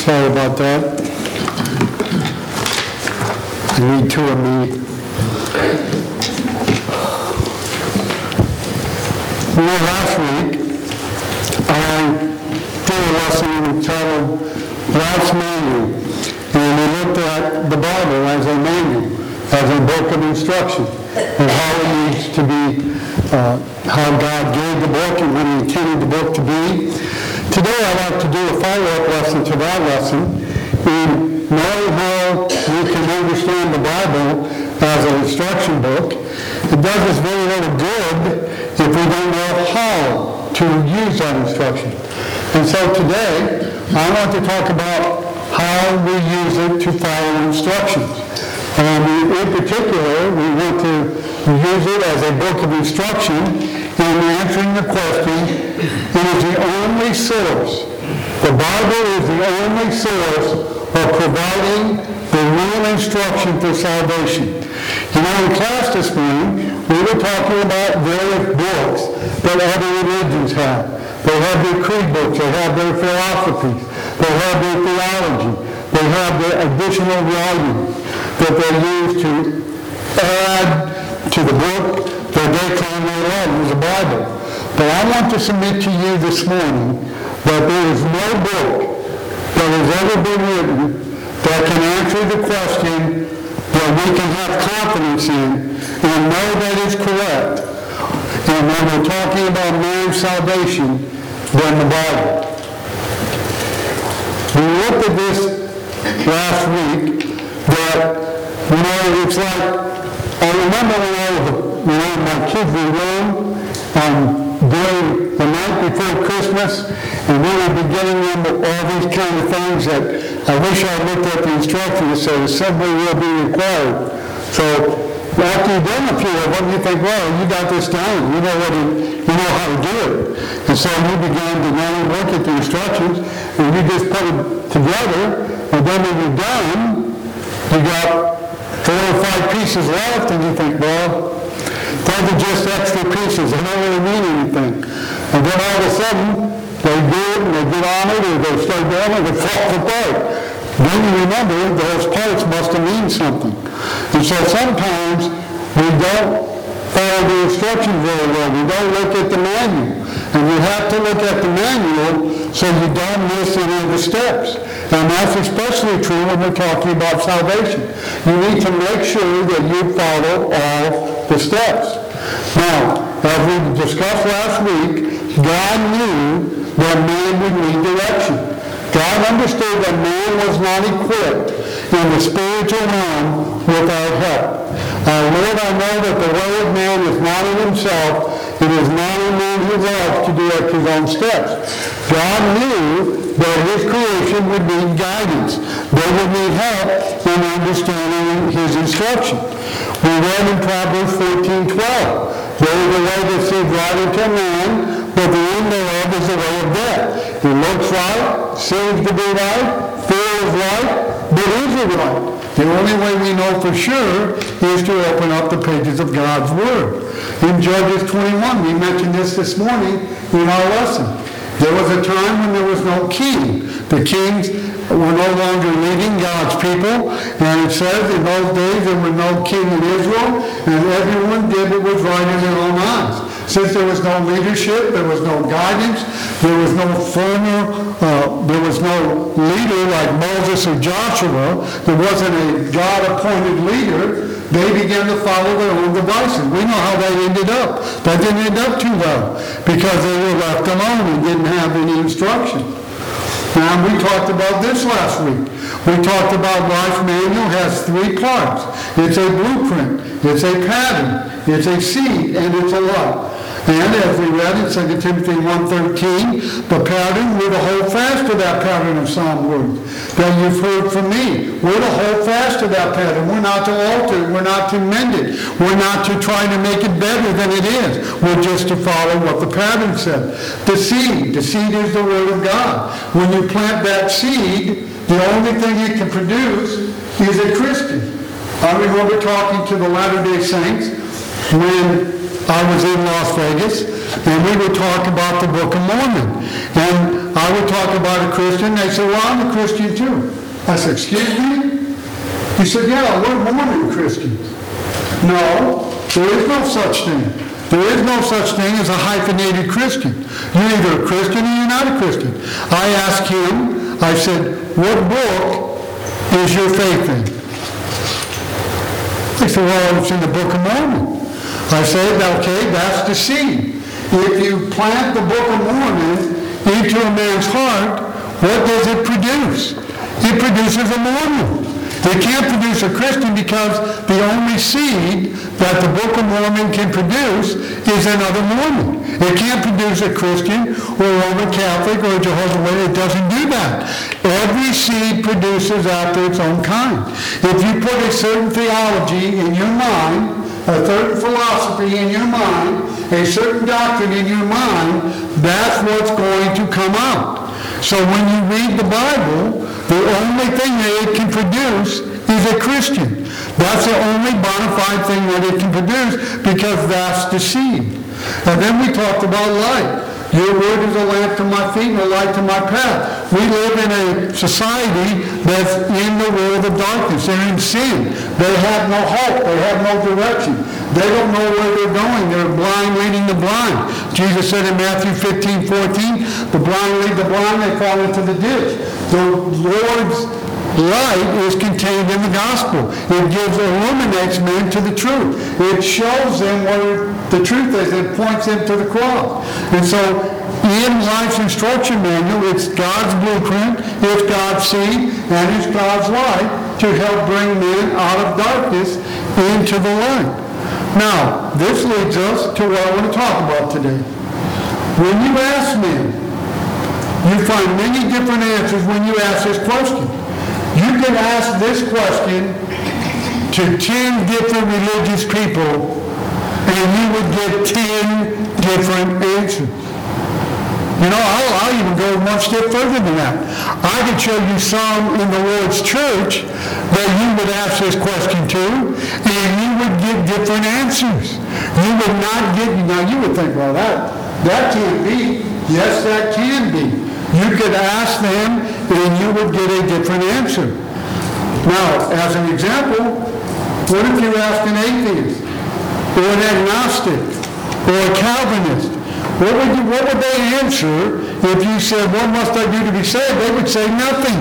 Sorry about that. I need two of me. Last week, I did a lesson entitled Life's Manual, and we looked at the Bible as a manual, as a book of instruction, and how it needs to be, how God gave the book and what He intended the book to be. Today, I'd like to do a follow-up lesson to that lesson in knowing how we can understand the Bible as an instruction book. It does us very little good if we don't know how to use that instruction. And so today, I want to talk about how we use it to follow instructions. And in particular, we want to use it as a book of instruction in answering the question, it is the only source. The Bible is the only source of providing the real instruction for salvation. You know, in class this morning, we were talking about various books that other religions have. They have their creed books, they have their philosophies, they have their theology, they have their additional writings that they use to add to the book that they claim they love, is the Bible. But I want to submit to you this morning that there is no book that has ever been written that can answer the question that we can have confidence in and know that is correct. And when we're talking about man's salvation, than the Bible. We looked at this last week that, you know, it's like, I remember when my kids were young, during the night before Christmas, and we were beginning them with all these kind of things that I wish I looked at the instructions and said assembly will be required. So after you've done a few of them, you think, well, you got this down. You know how to do it. And so you began to now look at the instructions, and you just put it together, and then when you're done, you got 4 or 5 pieces left, and you think, well, those are just extra pieces. They don't really mean anything. And then all of a sudden, they do it, and they get on it, or they start doing it, and it falls apart. Then you remember those parts must have mean something. And so sometimes we don't follow the instructions very well. We don't look at the manual. And you have to look at the manual so you don't miss any of the steps. And that's especially true when we're talking about salvation. You need to make sure that you follow all the steps. Now, as we discussed last week, God knew that man would need direction. God understood that man was not equipped in the spiritual realm without help. Lord, I know that the way of man is not in himself. It is not in man who loves to direct his own steps. God knew that his creation would need guidance. They would need help in understanding his instruction. We read in Proverbs 14:12. There is a way that seems right unto man, but the end thereof is the way of death. It looks right, seems to be right, feels right, but is it right? The only way we know for sure is to open up the pages of God's Word. In Judges 21, we mentioned this morning in our lesson. There was a time when there was no king. The kings were no longer leading God's people. And it says in those days there was no king in Israel, and everyone did what was right in their own eyes. Since there was no leadership, there was no guidance, there was no there was no leader like Moses or Joshua, there wasn't a God-appointed leader, they began to follow their own devices. We know how that ended up. That didn't end up too well because they were left alone and didn't have any instruction. Now, we talked about this last week. We talked about Life Manual has 3 parts. It's a blueprint, it's a pattern, it's a seed, and it's a light. And as we read in 2 Timothy 1:13, the pattern, we're to hold fast to that pattern of sound words that you've heard from me. We're to hold fast to that pattern. We're not to alter it. We're not to mend it. We're not to try to make it better than it is. We're just to follow what the pattern said. The seed is the Word of God. When you plant that seed, the only thing it can produce is a Christian. I remember talking to the Latter-day Saints when I was in Las Vegas, and we were talking about the Book of Mormon. And I I would talk about a Christian. They say, well, I'm a Christian too. I said, excuse me? He said, yeah, we're Mormon Christians. No, there is no such thing. There is no such thing as a hyphenated Christian. You're either a Christian or you're not a Christian. I asked him, I said, what book is your faith in? He said, well, it's in the Book of Mormon. I said, okay, that's the seed. If you plant the Book of Mormon into a man's heart, what does it produce? It produces a Mormon. It can't produce a Christian because the only seed that the Book of Mormon can produce is another Mormon. It can't produce a Christian or a Roman Catholic or a Jehovah's Witness. It doesn't do that. Every seed produces after its own kind. If you put a certain theology in your mind, a certain philosophy in your mind, a certain doctrine in your mind, that's what's going to come out. So when you read the Bible, the only thing that it can produce is a Christian. That's the only bona fide thing that it can produce because that's the seed. And then we talked about light. Your word is a lamp to my feet and a light to my path. We live in a society that's in the world of darkness. They're in sin. They have no hope. They have no direction. They don't know where they're going. They're blind leading the blind. Jesus said in Matthew 15:14, the blind lead the blind, they fall into the ditch. The Lord's light is contained in the gospel. It illuminates men to the truth. It shows them where the truth is. It points them to the cross. And so in life's instruction manual, it's God's blueprint, it's God's seed, and it's God's light to help bring men out of darkness into the light. Now, this leads us to what I want to talk about today. When you ask men, you find many different answers when you ask this question. You can ask this question to 10 different religious people, and you would get 10 different answers. You know, I'll even go one step further than that. I could show you some in the Lord's church that you would ask this question to, and you would get different answers. You would not get, now you would think, well, that can't be. Yes, that can be. You could ask them, and you would get a different answer. Now, as an example, what if you ask an atheist, or an agnostic, or a Calvinist? What would they answer if you said, what must I do to be saved? They would say nothing.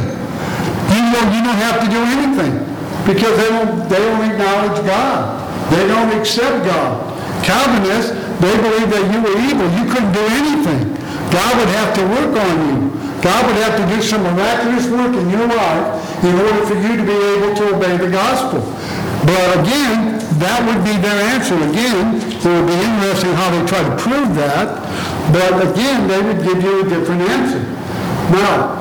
You don't have to do anything because they don't acknowledge God. They don't accept God. Calvinists, they believe that you were evil. You couldn't do anything. God would have to work on you. God would have to do some miraculous work in your life in order for you to be able to obey the gospel. But again, that would be their answer. Again, it would be interesting how they try to prove that. But again, they would give you a different answer. Now,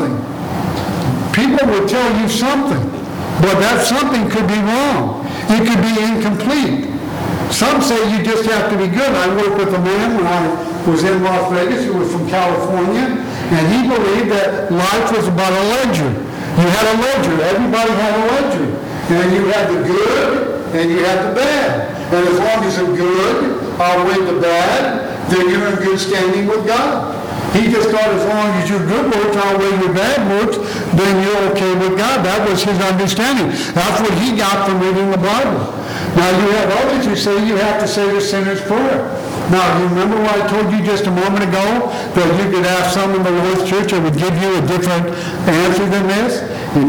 people would tell you something, but that something could be wrong. It could be incomplete. Some say you just have to be good. I worked with a man when I was in Las Vegas. He was from California, and he believed that life was about a ledger. You had a ledger. Everybody had a ledger. And you had the good, and you had the bad. And as long as the good outweighed the bad, then you're in good standing with God. He just thought as long as your good works outweigh your bad works, then you're okay with God. That was his understanding. That's what he got from reading the Bible. Now you have others who say you have to say the sinner's prayer. Now, you remember what I told you just a moment ago, that you could ask some in the Lord's church that would give you a different answer than this? In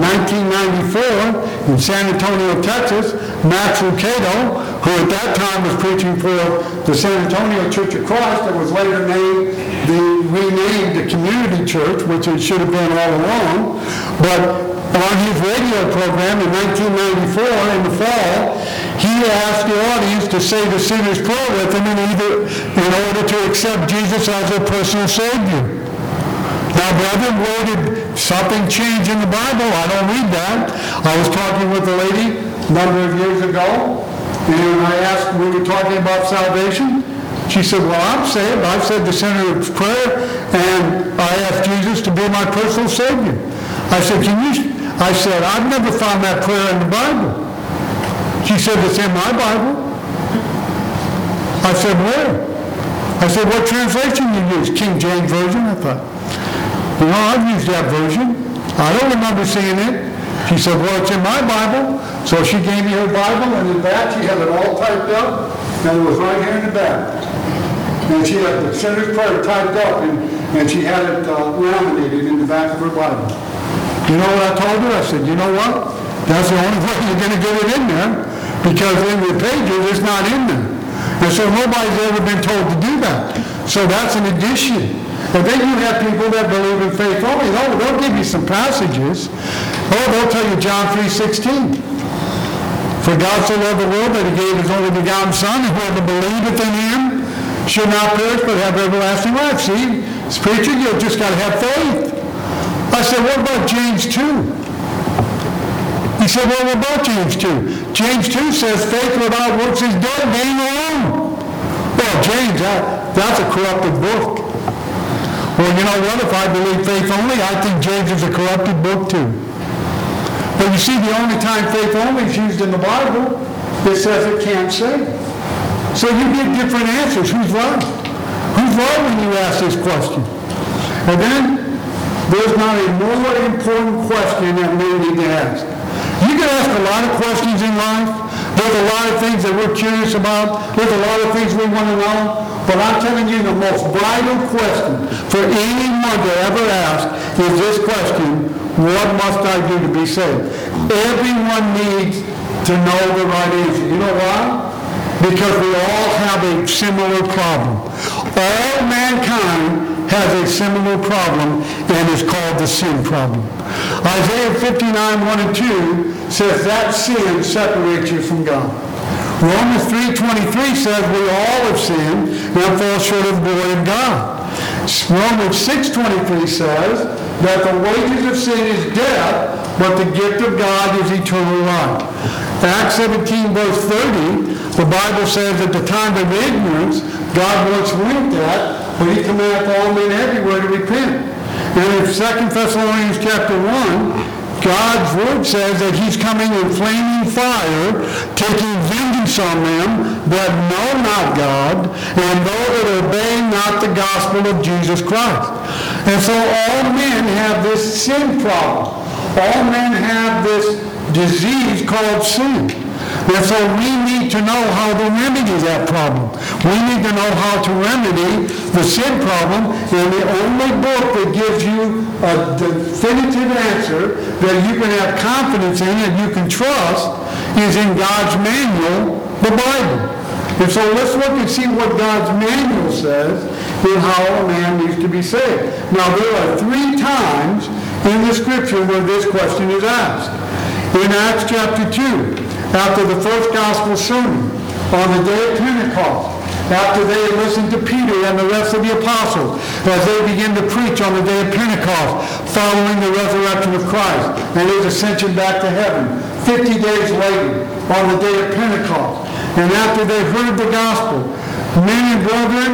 1994, in San Antonio, Texas, Max Lucado, who at that time was preaching for the San Antonio Church of Christ, that was later renamed the Community Church, which it should have been all along, but on his radio program in 1994, in the fall, he asked the audience to say the sinner's prayer with him in order to accept Jesus as their personal Savior. Now, brother, where did something change in the Bible? I don't read that. I was talking with a lady a number of years ago, and I asked, we were talking about salvation. She said, well, I'm saved. I've said the sinner's prayer, and I asked Jesus to be my personal Savior. I said, I've never found that prayer in the Bible. She said, it's in my Bible. I said, where? I said, what translation you use? King James Version? I thought. I've used that version. I don't remember seeing it. She said, well, it's in my Bible. So she gave me her Bible, and in the back she had it all typed up, and it was right here in the back. And she had the sinner's prayer typed up, and she had it laminated in the back of her Bible. You know what I told her? I said, you know what? That's the only way you're going to get it in there, because in the pages it's not in there. And so nobody's ever been told to do that. So that's an addition. And then you have people that believe in faith only. They'll give you some passages. They'll tell you John 3:16. For God so loved the world that he gave his only begotten Son, and whoever believeth in him should not perish but have everlasting life. See, preacher, you just got to have faith. I said, what about James 2? He said, well, what about James 2? James 2 says faith without works is dead, being alone. Well, James, that's a corrupted book. Well, you know what? If I believe faith only, I think James is a corrupted book too. But you see, the only time faith only is used in the Bible, it says it can't save. So you get different answers. Who's right? Who's right when you ask this question? And then, there's not a more important question that we need to ask. You can ask a lot of questions in life. There's a lot of things that we're curious about. There's a lot of things we want to know. But I'm telling you, the most vital question for anyone to ever ask is this question: what must I do to be saved? Everyone needs to know the right answer. You know why? Because we all have a similar problem. All mankind has a similar problem, and it's called the sin problem. Isaiah 59, 1 and 2 says that sin separates you from God. Romans 3:23 says we all have sinned and fall short of the glory of God. Romans 6:23 says that the wages of sin is death, but the gift of God is eternal life. Acts 17, verse 30, the Bible says at the time of ignorance, God once winked at, but he commanded all men everywhere to repent. And in 2 Thessalonians chapter 1, God's word says that he's coming in flaming fire, taking vengeance on them that know not God, and those that obey not the gospel of Jesus Christ. And so all men have this sin problem. All men have this disease called sin. And so we need to know how to remedy that problem. We need to know how to remedy the sin problem, and the only book that gives you a definitive answer that you can have confidence in and you can trust is in God's manual, the Bible. And so let's look and see what God's manual says in how a man needs to be saved. Now there are 3 times in the scripture where this question is asked. In Acts chapter 2, after the first gospel sermon, on the day of Pentecost, after they had listened to Peter and the rest of the apostles, as they began to preach on the day of Pentecost, following the resurrection of Christ and his ascension back to heaven, 50 days later, on the day of Pentecost, and after they heard the gospel, men and brethren,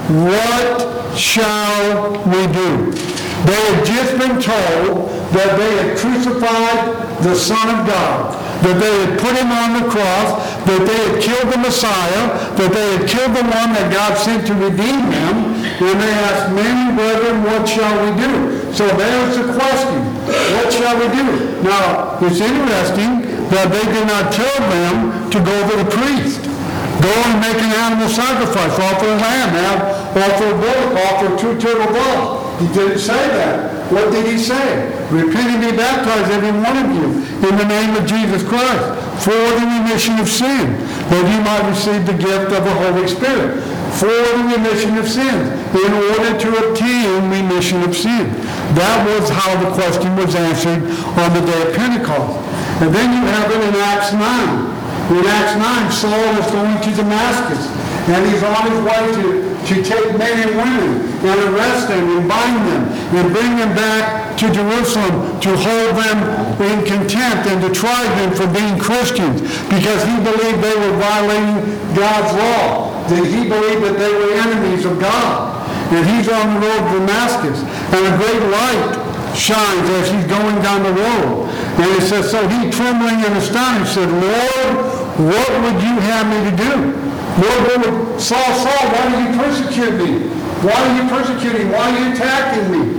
what shall we do? They had just been told that they had crucified the Son of God, that they had put him on the cross, that they had killed the Messiah, that they had killed the one that God sent to redeem them, and they asked, men and brethren, what shall we do? So there's the question, what shall we do? Now, it's interesting that they did not tell them to go to the priest. Go and make an animal sacrifice, offer a lamb, offer a bullock, offer 2 turtle doves. He didn't say that. What did he say? Repent and be baptized, every one of you, in the name of Jesus Christ, for the remission of sin, that you might receive the gift of the Holy Spirit, for the remission of sins, in order to obtain remission of sin. That was how the question was answered on the day of Pentecost. And then you have it in Acts 9. In Acts 9, Saul is going to Damascus, and he's on his way to take men and women and arrest them and bind them and bring them back to Jerusalem to hold them in contempt and to try them for being Christians, because he believed they were violating God's law, that he believed that they were enemies of God. And he's on the road to Damascus, and a great light shines as he's going down the road. And it says, so he, trembling and astonished, said, Lord, what would you have me to do? Lord, Saul, why do you persecute me? Why are you persecuting? Why are you attacking me?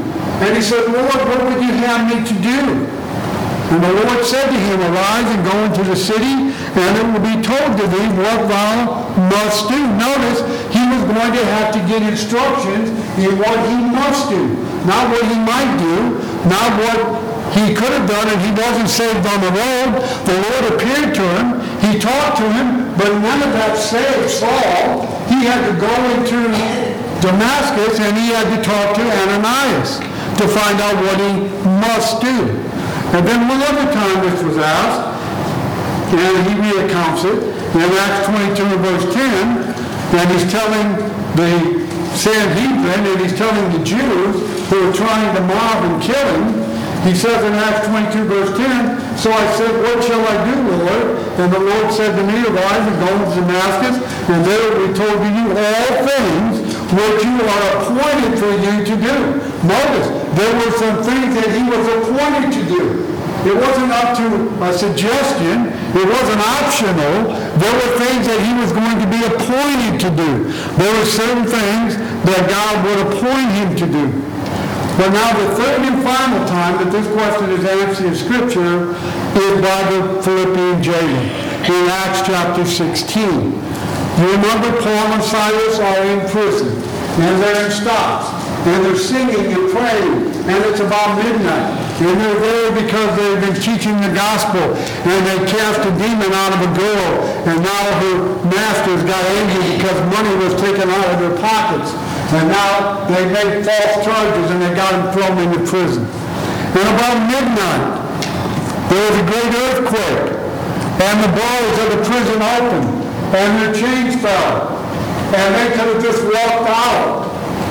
And he said, Lord, what would you have me to do? And the Lord said to him, arise and go into the city, and it will be told to thee what thou must do. Notice, he was going to have to get instructions in what he must do. Not what he might do, not what he could have done, and he wasn't saved on the road. The Lord appeared to him, he talked to him, but none of that saved Saul. He had to go into Damascus, and he had to talk to Ananias to find out what he must do. And then one other time this was asked, and he recounts it, in Acts 22 and verse 10, and he's telling the Sanhedrin, and he's telling the Jews who are trying to mob and kill him, he says in Acts 22 verse 10, so I said, what shall I do, Lord? And the Lord said to me, arise and go to Damascus, and there will be told to you all things which you are appointed for you to do. Notice, there were some things that he was appointed to do. It wasn't up to a suggestion. It wasn't optional. There were things that he was going to be appointed to do. There were certain things that God would appoint him to do. But now the third and final time that this question is answered in Scripture is by the Philippian jailer in Acts chapter 16. You remember Paul and Silas are in prison, and they're in stocks, and they're singing and praying, and it's about midnight. And they're there because they've been teaching the gospel, and they cast a demon out of a girl, and now her masters got angry because money was taken out of their pockets. And now they made false charges, and they got him thrown into prison. And about midnight, there was a great earthquake, and the doors of the prison opened, and their chains fell, and they could have just walked out.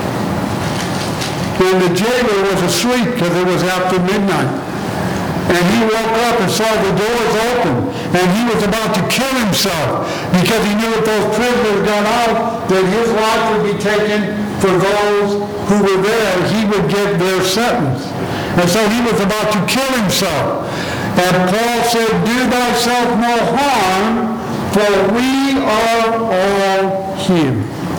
And the jailer was asleep because it was after midnight. And he woke up and saw the doors open, and he was about to kill himself because he knew if those prisoners got out, that his life would be taken for those who were there. He would get their sentence. And so he was about to kill himself. And Paul said, do thyself no harm, for we are all here.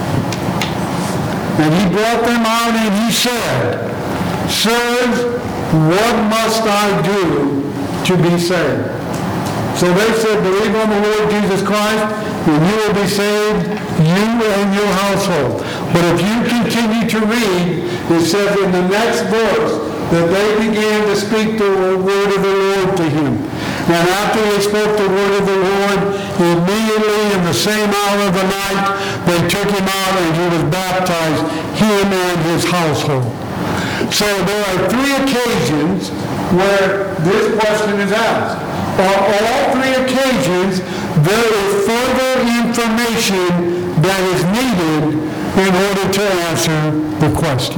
And he brought them out and he said, sirs, what must I do to be saved? So they said, believe on the Lord Jesus Christ, and you will be saved, you and your household. But if you continue to read, it says in the next verse that they began to speak the word of the Lord to him. And after they spoke the word of the Lord, immediately in the same hour of the night, they took him out and he was baptized, him and his household. So there are three occasions where this question is asked. On all three occasions, there is further information that is needed in order to answer the question.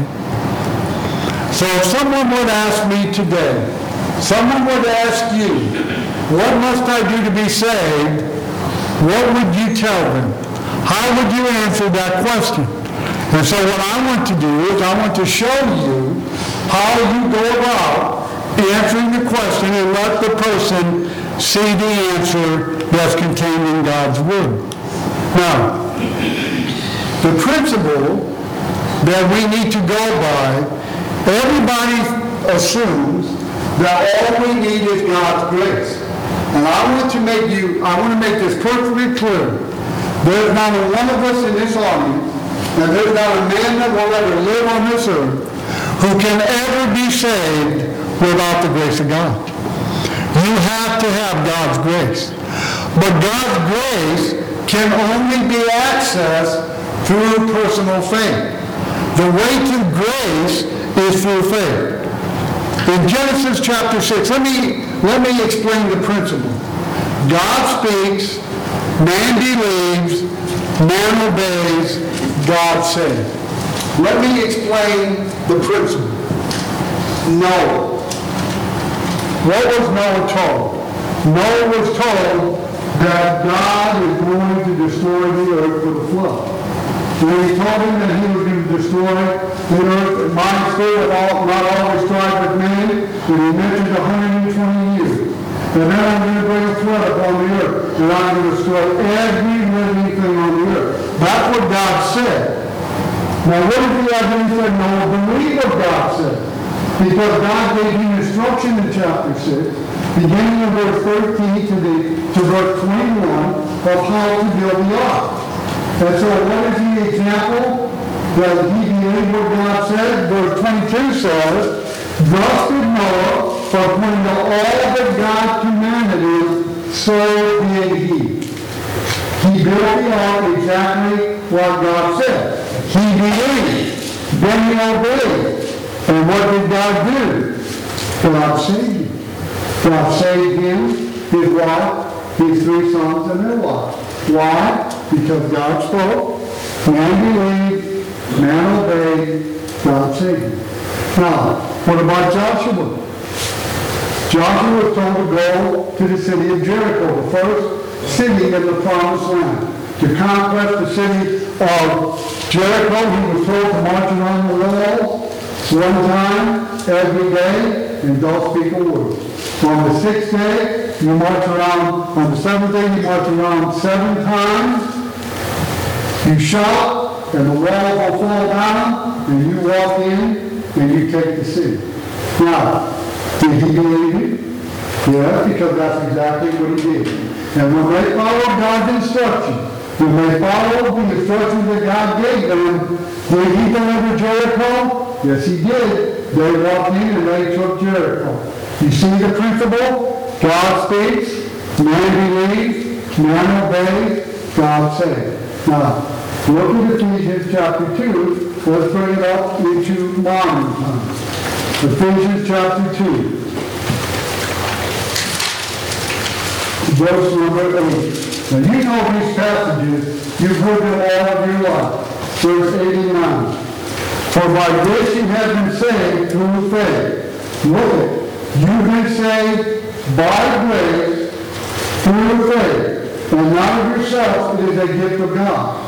So if someone would ask me today, someone would ask you, what must I do to be saved? What would you tell them? How would you answer that question? And so what I want to do is I want to show you how you go about answering the question and let the person see the answer that's contained in God's Word. Now, the principle that we need to go by, everybody assumes that all we need is God's grace. And I want to make this perfectly clear. There's not a one of us in this audience, and there's not a man that will ever live on this earth who can ever be saved without the grace of God. You have to have God's grace. But God's grace can only be accessed through personal faith. The way to grace is through faith. In Genesis chapter 6, let me explain the principle. God speaks, man believes, man obeys, God saves. Let me explain the principle. Noah. What was Noah told? Noah was told that God is going to destroy the earth with a flood. When he told him that he was going to destroy the earth, mine still not always strive with man, and he mentioned 120 years. And then I'm going to bring a flood upon the earth, and I'm going to destroy every living thing on the earth. That's what God said. Now what if the evidence said, no, believe what God said? Because God gave him instruction in chapter 6, beginning in verse 13 to verse 21, of how to build the ark. And so what is the example that he believed what God said? Verse 22 says, thus did Noah, according to all that God commanded him, so did he. He built the ark exactly what God said. He believed. Then he obeyed. And what did God do? God saved him. God saved him, his wife, his 3 sons, and their wives. Why? Because God spoke, man believed, man obeyed, God saved him. Now, what about Joshua? Joshua was told to go to the city of Jericho, the first city in the promised land. To conquest the city of Jericho, he was told to march around the walls 1 time every day, and those people would. On the 6th day, you march around. On the 7th day, you march around 7 times. You shout, and the walls will fall down, and you walk in, and you take the city. Now, did he believe it? Yeah, because that's exactly what he did. And when they followed God's instruction, when they followed the instructions that God gave them, did he deliver Jericho? Yes, he did. They walked in and they took Jericho. You see the principle? God speaks, man believes, man obeys, God saves. Now, look at Ephesians chapter 2. Let's bring it up into modern times. Ephesians chapter 2. Verse number 8. Now you know these passages. You've heard them all of your life. Verse 89. For by grace you have been saved through faith. Look it. You've been saved by grace through faith. And not of yourself, it is a gift of God.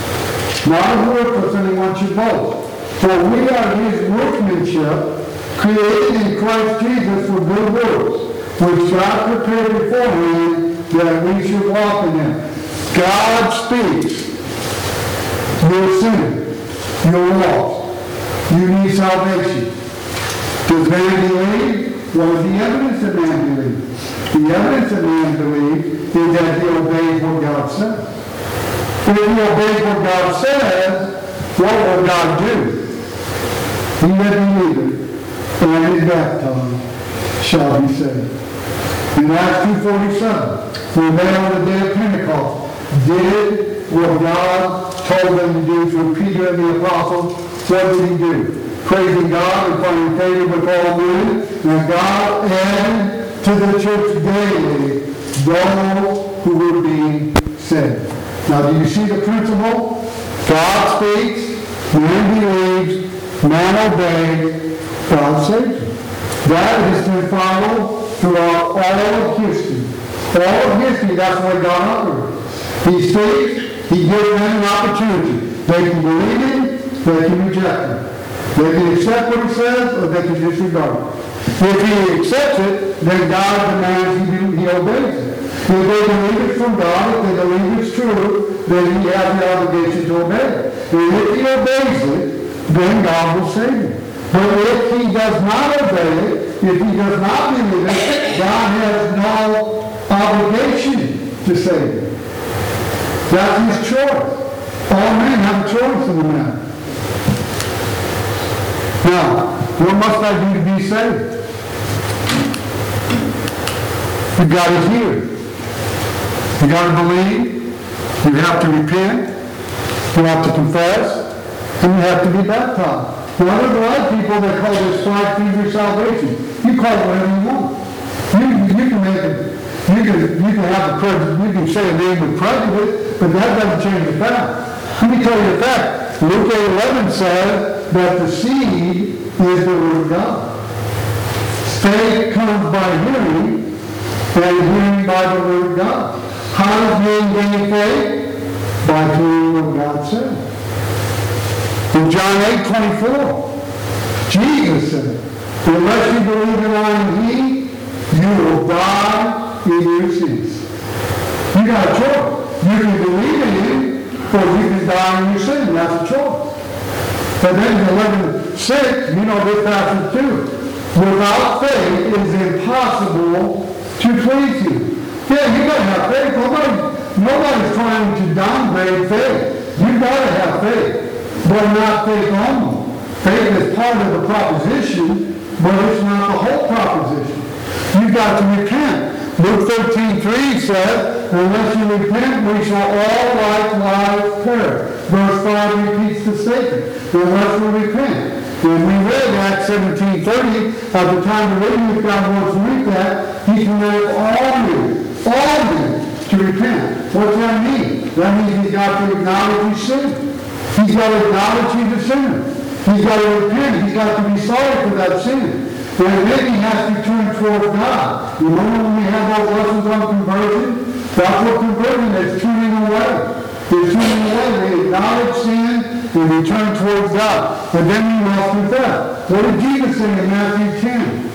Not of works, anyone should boast. For we are his workmanship, created in Christ Jesus for good works, which God prepared beforehand that we should walk in them. God speaks. You're a sinner. You're lost. You need salvation. Does man believe? What is the evidence that man believes? The evidence that man believes is that he obeys what God says. If he obeys what God says, what will God do? He that believeth and is baptized shall be saved. In Acts 2:47, when they on the day of Pentecost did what God told them to do through Peter and the apostles, what did he do? Praising God and finding favor with all men, and God added to the church daily those who were being saved. Now, do you see the principle? God speaks, man believes, man obeys, God saves him. That has been followed throughout all of history. All of history, that's the way God operates. He speaks, he gives them an opportunity. They can believe him, they can reject him. They can accept what he says, or they can disregard it. If he accepts it, then God demands he obeys it. If they believe it's from God, if they believe it's true, then he has the obligation to obey it. And if he obeys it, then God will save him. But if he does not obey it, if he does not believe it, God has no obligation to save him. That's his choice. All men have a choice in the matter. Now, what must I do to be saved? You've got to hear. You've got to believe. You have to repent. You have to confess. And you have to be baptized. Now, there's a lot of people that call this flag through salvation. You call it whatever you want. You can make it. You can have you can say a name with prejudice, but that doesn't change the fact. Let me tell you the fact. Luke 8:11 says that the seed is the word of God. Faith comes by hearing, and hearing by the word of God. How does man gain faith? By doing what God said. In John 8:24, Jesus said, unless you believe that I am he, you will die in your sins. You got a choice. You can believe in him, or you can die in your sin. That's a choice. But then in 11:6, you know this passage too. Without faith, it is impossible to please you. Yeah, you got to have faith. Nobody's trying to downgrade faith. You got to have faith, but not faith only. Faith is part of the proposition, but it's not the whole proposition. You've got to repent. Luke 13:3 says, unless you repent, we shall all likewise perish. Verse 5 repeats the statement. Unless we repent. When we read Acts 17:30, at the time of reading, if God wants to read that, He commands all men to repent. What's that mean? That means he's got to acknowledge his sin. He's got to acknowledge he's a sinner. He's got to repent. He's got to be sorry for that sin. And then he has to turn toward God. You remember when we had those lessons on conversion? That's what conversion is, turning away. They're turning away. They acknowledge sin and they turn towards God. And then we must confess. What did Jesus say in Matthew 10?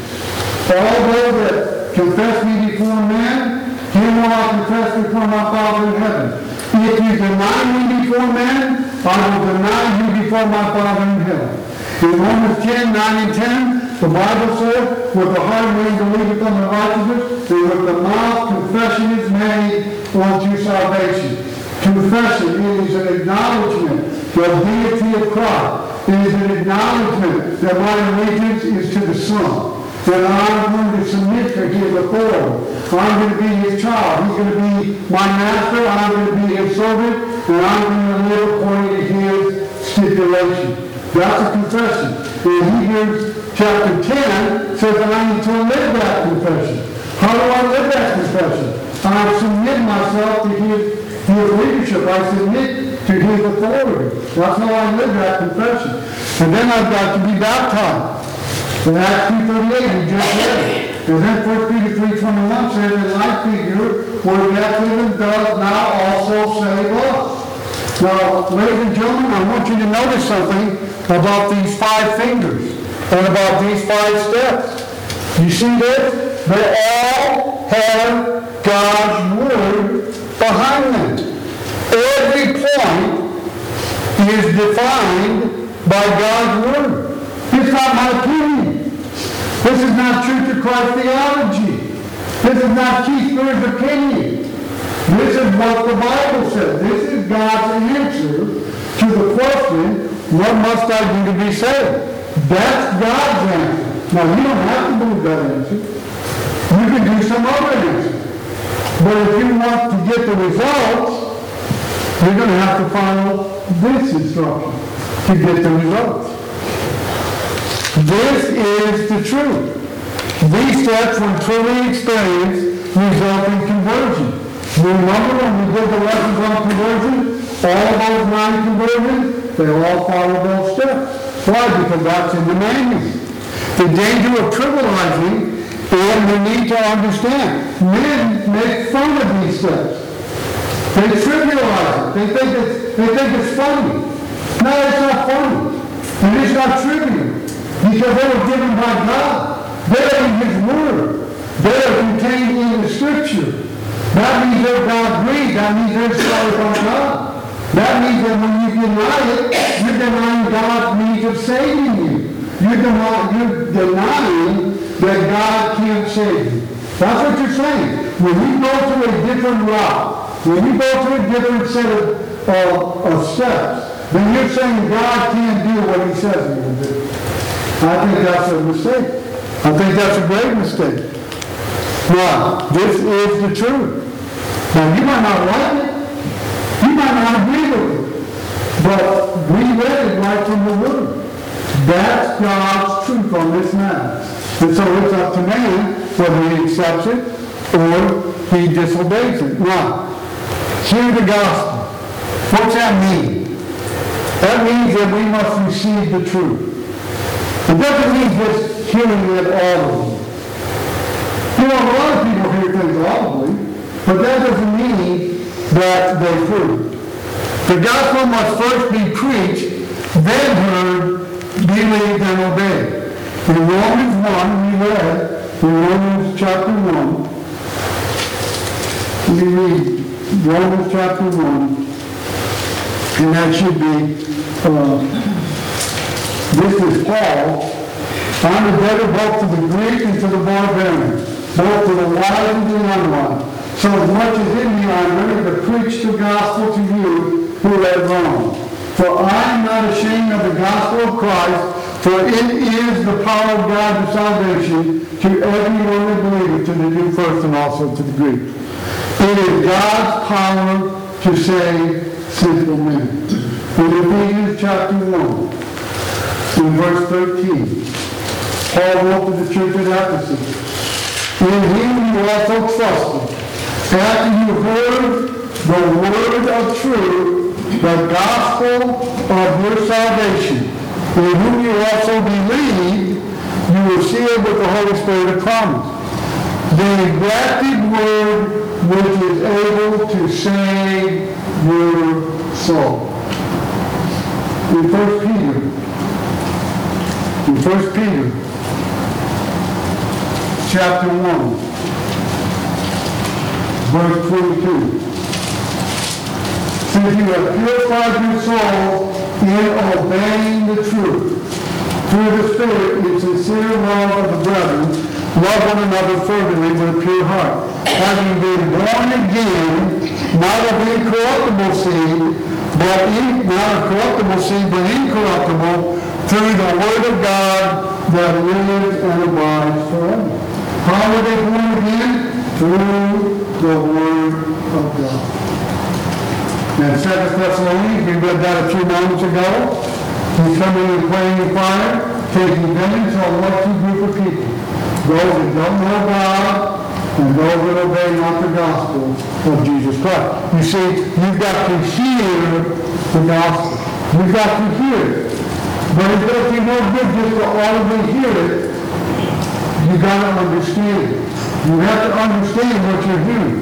All those that confess me before men, him will I confess before my Father in heaven. If you deny me before men, I will deny you before my Father in heaven. In Romans 10:9 and 10, the Bible says, with the heart man believeth unto righteousness, and with the mouth confession is made unto salvation. Confession is an acknowledgement of the deity of Christ. It is an acknowledgement that my allegiance is to the Son. That I'm going to submit to His authority. I'm going to be His child. He's going to be my master. I'm going to be His servant. And I'm going to live according to His stipulation. That's a confession. In Hebrews chapter 10 says that I need to live that confession. How do I live that confession? I submit myself to His leadership. I submit to His authority. That's how I live that confession. And then I've got to be baptized. In Acts 2:38, we just read it. And then 1 Peter 3:21 says, in like figure, where baptism does now also save us. Now, ladies and gentlemen, I want you to notice something about these 5 fingers and about these 5 steps. You see this? They all have God's Word behind them. Every point is defined by God's Word. It's not my opinion. This is not Church of Christ theology. This is not Keith Spears' opinion. This is what the Bible says. This is God's answer to the question, what must I do to be saved? That's God's answer. Now, you don't have to believe that answer. You can do some other answer. But if you want to get the results, you're going to have to follow this instruction to get the results. This is the truth. These steps, when truly experienced, result in conversion. Remember when we did the lessons on conversion? All those 9 conversions, they all follow those steps. Why? Because that's in the manual. The danger of trivializing, and we need to understand, men make fun of these steps. They trivialize it. They think it's funny. No, it's not funny. And it's not trivial. Because they were given by God. They are in His Word. They are contained in the Scripture. That means they're God-breathed. That means they're started by God. That means that when you deny it, you're denying God's means of saving you. You're denying that God can't save you. That's what you're saying. When you go to a different route, when you go to a different set of steps, then you're saying God can't do what He says He will do. I think that's a mistake. I think that's a great mistake. Now, this is the truth. Now, you might not like it. You might not agree with it. But we read it right from the Word. That's God's truth on this matter. And so it's up to man whether he accepts it or he disobeys it. Now, hear the gospel. What's that mean? That means that we must receive the truth. It doesn't mean just hearing it audibly. You know, a lot of people hear things audibly, but that doesn't mean that they prove. The gospel must first be preached, then heard, believed, and obeyed. In Romans 1, we read, in Romans chapter 1, we read Romans chapter 1, and that should be, this is Paul I'm indebted both to the Greek and to the barbarian, both to the wise and to the unwise. So as much as in me, I am ready to preach the gospel to you who are wrong. For I am not ashamed of the gospel of Christ, for it is the power of God to salvation to everyone that believes, to the Jew first and also to the Greek. It is God's power to save sinful men. In Ephesians chapter 1, in verse 13, Paul wrote to the church at Ephesus, in him you also trusted, after you heard the word of truth, the gospel of your salvation, in whom you also believed, you were sealed with the Holy Spirit of promise, the engrafted word which is able to save your soul. In 1 Peter, chapter 1, verse 22. Since you have purified your soul in obeying the truth, through the Spirit in sincere love of the brethren, love one another fervently with a pure heart, having been born again, not of incorruptible seed, but incorruptible, through the word of God that lives and abides forever. How were they born again? Through the word of God. Now, 2 Thessalonians, we read that a few moments ago. He's coming and playing in fire, taking vengeance on what two group of people? Those that don't know God, and those that obey not the gospel of Jesus Christ. You see, you've got to hear the gospel. You've got to hear it. But it does you no good just to audibly hear it. You've got to understand it. You have to understand what you're hearing.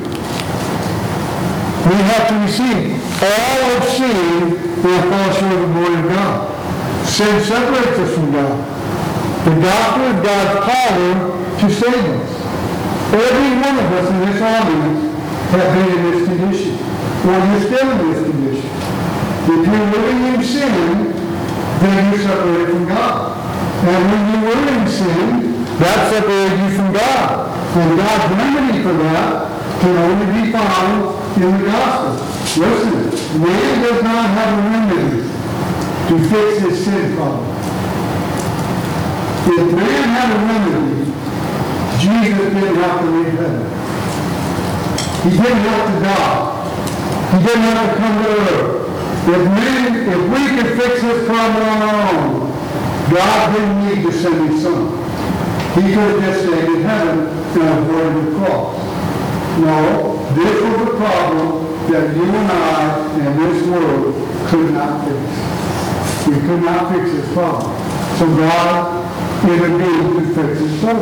We have to receive. All of sin will fall short of the glory of God. Sin separates us from God. The gospel is God's power to save us. Every one of us in this audience have been in this condition. Or you're still in this condition. If you're living in sin, then you're separated from God. And when you were in sin, that separated you from God. And God's remedy for that can only be found in the gospel. Listen, man does not have a remedy to fix his sin problem. If man had a remedy, Jesus didn't have to leave heaven. He didn't have to die. He didn't have to come to earth. If we could fix this problem on our own, God didn't need to send his son. He could have just stayed in heaven and avoided the cross. No, this was a problem that you and I and this world could not fix. We could not fix this problem. So God intervened to fix his soul.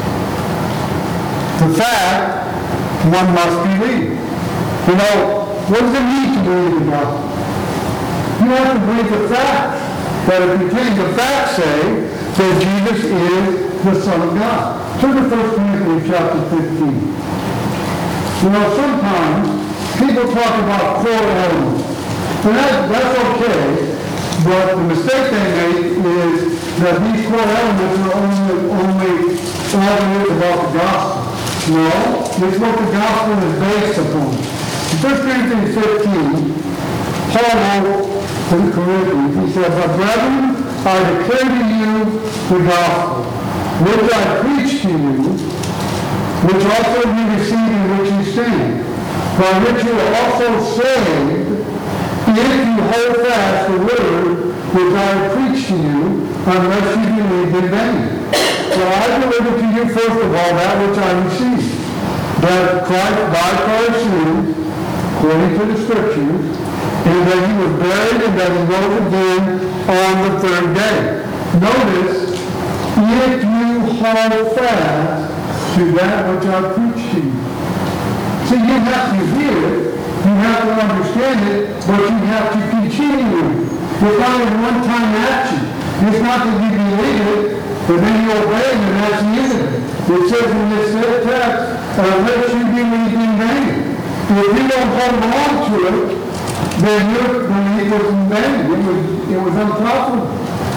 The fact, one must believe. You know, what does it mean to believe in God? You have to believe the facts. But if you take the facts say that Jesus is the Son of God. Turn to 1 Corinthians chapter 15. You know, sometimes people talk about core elements. And that's okay. But the mistake they make is that these core elements are only all there is about the gospel. No, it's what the gospel is based upon. In 1 Corinthians 15, Paul wrote to the Corinthians, he said, "But brethren, I declare to you the gospel, which I preach to you, which also you received in which you stand, by which you are also saved, if you hold fast the word which I have preached to you, unless you believe in vain. For I delivered to you first of all that which I received, that Christ died for our sins, according to the Scriptures, and that he was buried and that he rose again on the third day." Notice, if you hold fast to that which I preached to you. See, you have to hear it, you have to understand it, but you have to continue. It's not a one-time action. It's not that you believe it, but then you obey it, and that's the end of it. It says in this text, unless you believe in vain. If you don't hold on to it, then your belief was in vain. It was unprofitable.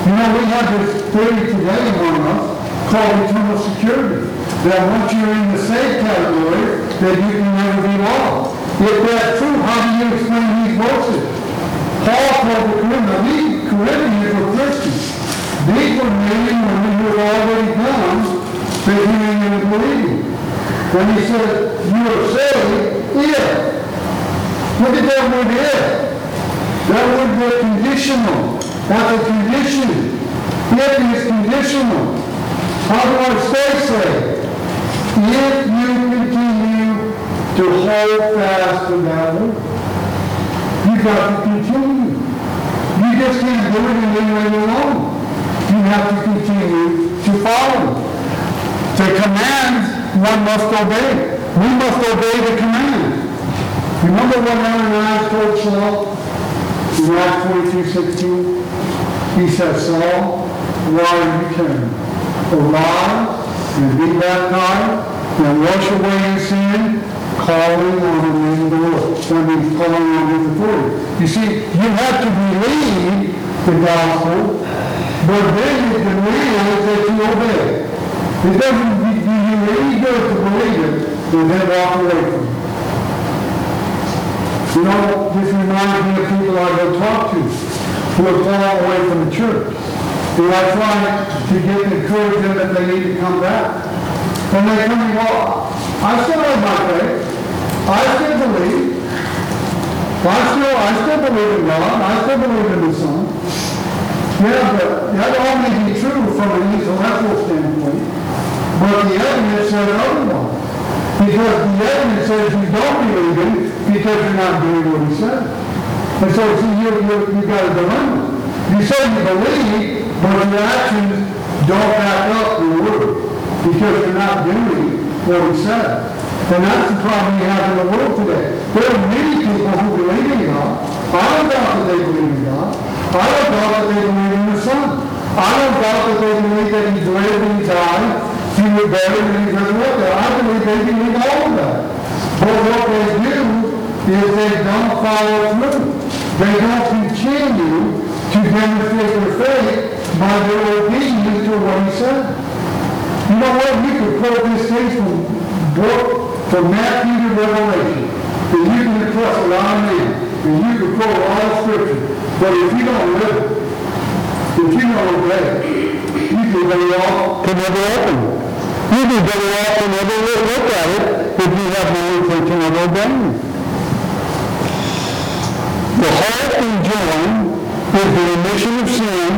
You know, we have this theory today among us called eternal security. That once you're in the saved category, that you can never be lost. If that's true, how do you explain these verses? Paul told the Corinthians were Christians. These were men and women who had already done the hearing and believing. And he said, you are saved if. Look at that word if. That word is conditional. That's a condition. If is conditional. How do I stay saved? If you continue to hold fast to that word. You've got to continue. You just can't do it and leave it alone. You have to continue to follow. The commands one must obey. We must obey the commands. Remember what Ananias told Saul in Acts 22:16? He said, Saul, why are you turning? Arise and be baptized and wash away your sin, calling on the name of the Lord. That means calling on his authority. You see, you have to believe the gospel, but then the demand is that you obey. It doesn't, you really good to believe it, and then walk away from it. You know, this reminds me of people I go talk to who have fallen away from the church. And I try to encourage them that they need to come back. And they come and go, I still have my faith. I still believe. I still believe in God. I still believe in the Son. Yeah, but that all may be true from an intellectual standpoint. But the evidence says otherwise. Because the evidence says you don't believe him because you're not doing what he said. And so, see, you got a dilemma. You say you believe, but your actions don't back up your word because you're not doing what he said. And that's the problem we have in the world today. There are many people who believe in God. I don't doubt that they believe in God. I don't doubt that they believe in the Son. I don't doubt that they believe that he's lived and he's died. He was better than he resurrected. I believe they believe all of that. But what they do is they don't follow through. They don't continue to demonstrate their faith by their obedience to what he said. You know what? You could quote this case from Matthew to Revelation. And you can trust a lot of men. And you can quote all Scripture. But if you don't live it, if you don't obey it, you can very often never open it. You can very often never look at it if you have no intention of obeying it. The hope and joy is the remission of sin,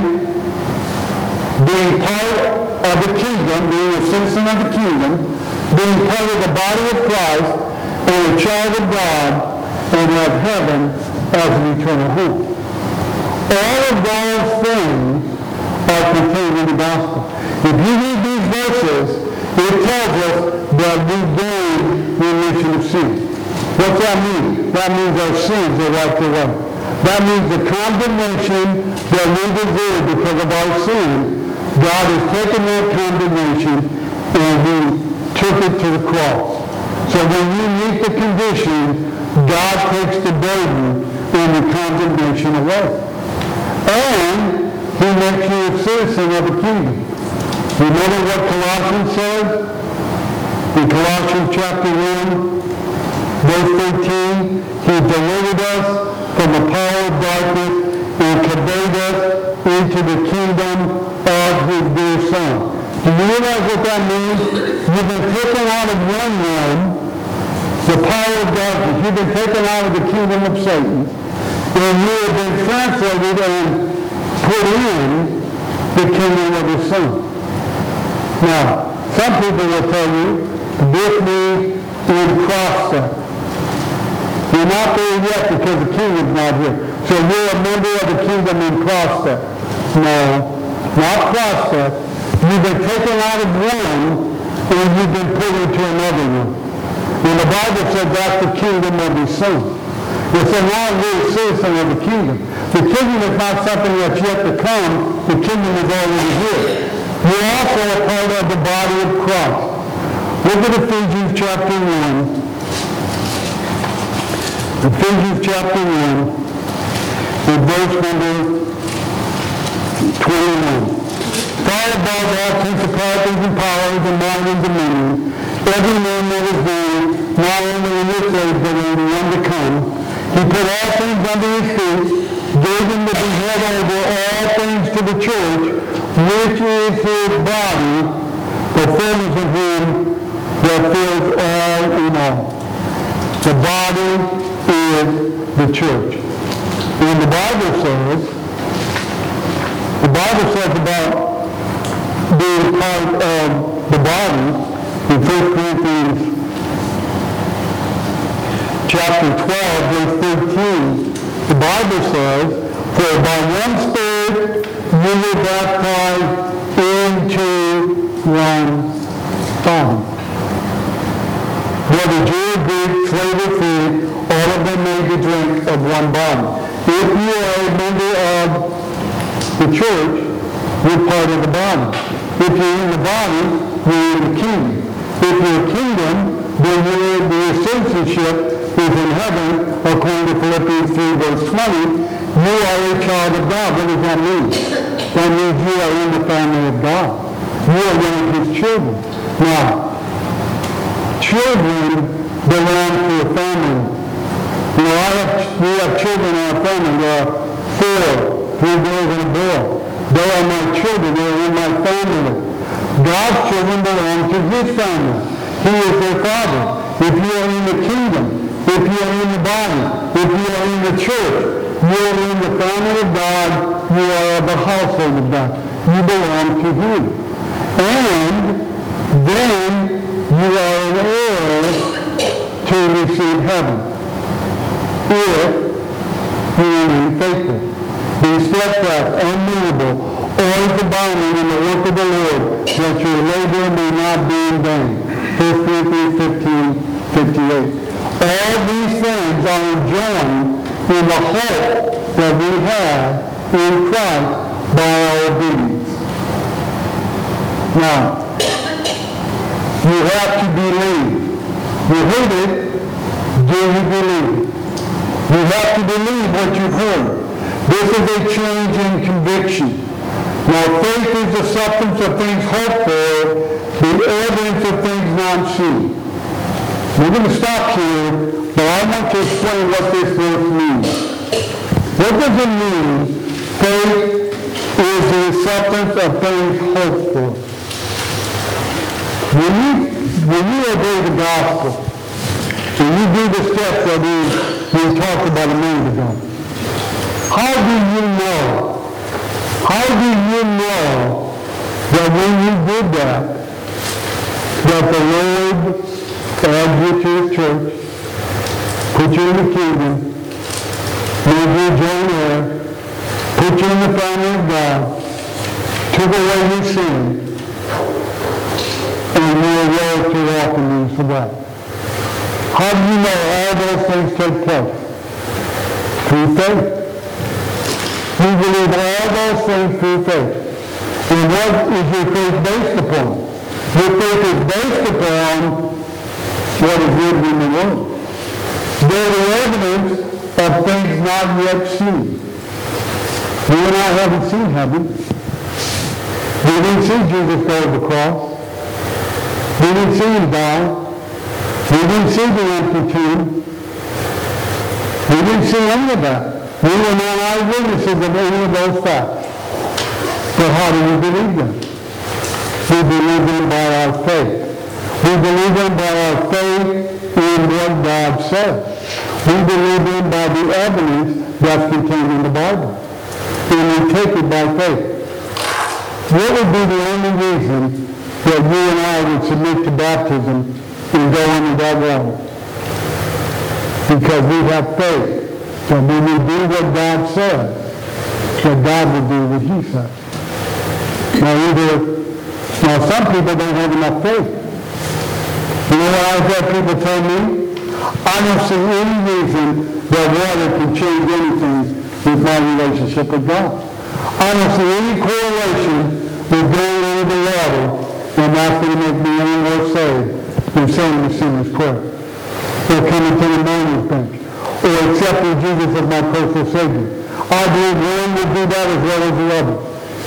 being part of the kingdom, being a citizen of the kingdom, being part of the body of Christ, and a child of God, and of heaven as an eternal home. All of those things are contained in the gospel. If you read these verses, it tells us that we gain remission of sin. What's that mean? That means our sins are wiped away. That means the condemnation that we deserve because of our sin, God has taken that condemnation and he took it to the cross. So when you meet the condition, God takes the burden and the condemnation away. And he makes you a citizen of the kingdom. Remember what Colossians says? In Colossians chapter 1, verse 13, he delivered us from the power of darkness and conveyed us into the kingdom of his dear Son. Do you realize what that means? You've been taken out of one realm, the power of darkness. You've been taken out of the kingdom of Satan, and you have been translated and put in the kingdom of his Son. Now, some people will tell you, this means in process. We're not there yet because the kingdom's not here. So you're a member of the kingdom in process. No, not process. You've been taken out of one and you've been put into another one. And the Bible said that's the kingdom of his Son. It's a now you're a citizen of the kingdom. The kingdom is not something that's yet to come. The kingdom is already here. You're also a part of the body of Christ. Look at Ephesians chapter 1. Ephesians chapter 1, in verse number 9. 21. Far above all principalities and powers and might and dominion, every name that is named, not only in this age, but in the one to come. He put all things under his feet, gave him to be head over all things to the church, which is his body, the fullness of him that fills all in all. The body is the church. And the Bible says about being part of the body in 1 Corinthians chapter 12, verse 13. The Bible says, for by one Spirit you were baptized into one body. Whether Jew or Greek, slave or free, all of them may be drink of one body. If you are a member of the church, you're part of the body. If you're in the body, you're in the kingdom. If you're a kingdom, then your citizenship is in heaven, according to Philippians 3, verse 20. You are a child of God. What does that mean? That means you are in the family of God. You are one of his children. Now, children belong to a family. You know, we have children in our family. There are 4, 3 girls and a boy. They are my children. They are in my family. God's children belong to his family. He is their father. If you are in the kingdom, if you are in the body, if you are in the church, you are in the family of God, you are of the household of God. You belong to him. And then you are an heir to receive heaven. If you remain faithful. Be steadfast, unmovable, always abounding in the work of the Lord, that your labor may not be in vain. 1 Corinthians 15:58. All these things are enjoined in the hope that we have in Christ by our obedience. Now, you have to believe. You heard it, do you believe? You have to believe what you've heard. This is a change in conviction. Now, faith is the substance of things hoped for, the evidence of things not seen. We're going to stop here, but I want to explain what this verse means. What does it mean? Faith is the substance of things hoped for. When you obey the gospel, and you do the steps that we talked about a minute ago, how do you know? How do you know that when you did that the Lord added you to his church, put you in the kingdom, made you a joint heir, put you in the family of God, took away your sin, and you are willing to walk in these for God? How do you know all those things take place? Through faith. We believe all those things through faith. And what is your faith based upon? Your faith is based upon what is written in the Word. They're the evidence of things not yet seen. You and I haven't seen heaven. We didn't see Jesus go to the cross. We didn't see him die. We didn't see the empty tomb. We didn't see any of that. We were not eyewitnesses of any of those facts. But how do we believe them? We believe them by our faith. We believe them by our faith in what God says. We believe them by the evidence that's contained in the Bible. And we take it by faith. What would be the only reason that you and I would submit to baptism and go under that water? Because we have faith that when we do what God says, that God will do what he says. Now some people don't have enough faith. You know what I've had people tell me? I don't see any reason that water can change anything with my relationship with God. I don't see any correlation with going under the water and that's going to make me any more saved than saying the sinner's prayer, or coming to the mourner's bench, or accepting Jesus as my personal Savior. I believe one will do that as well as the other.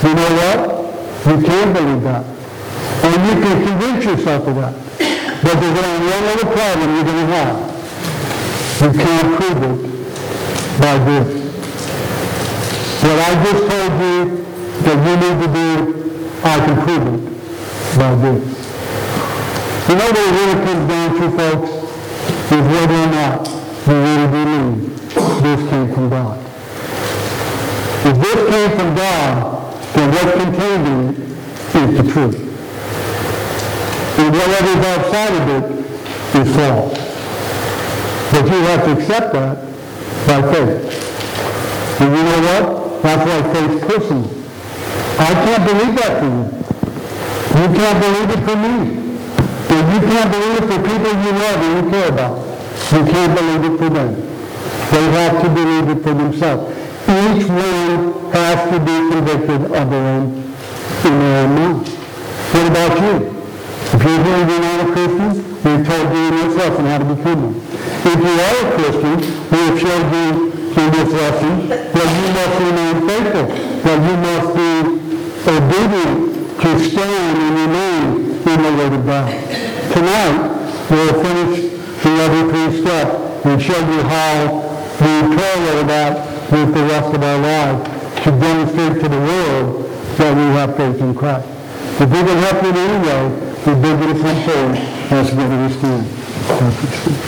You know what? You can believe that. And you can convince yourself of that. But there's only one other problem you're going to have. You can't prove it by this. What I just told you that you need to do, I can prove it by this. You know what it really comes down to, folks, is whether or not you really believe this came from God. If this came from God, then what's contained in it is the truth. And whatever's outside of it is false. But you have to accept that by faith. And you know what? That's why faith's personal. I can't believe that for you. You can't believe it for me. And you can't believe it for people you love and you care about. You can't believe it for them. They have to believe it for themselves. Each one has to be convicted of their own in their own mind. What about you? If you're here and you're not a Christian, we've told you in this lesson how to become one. If you are a Christian, we have showed you in this lesson that you must remain faithful, that you must be obedient to stand and remain in the Word of God. Tonight, we'll finish the other three steps and show you how we parallel that with the rest of our lives to demonstrate to the world that we have faith in Christ. If we can help you in any way, we beg you to come forward as we stand.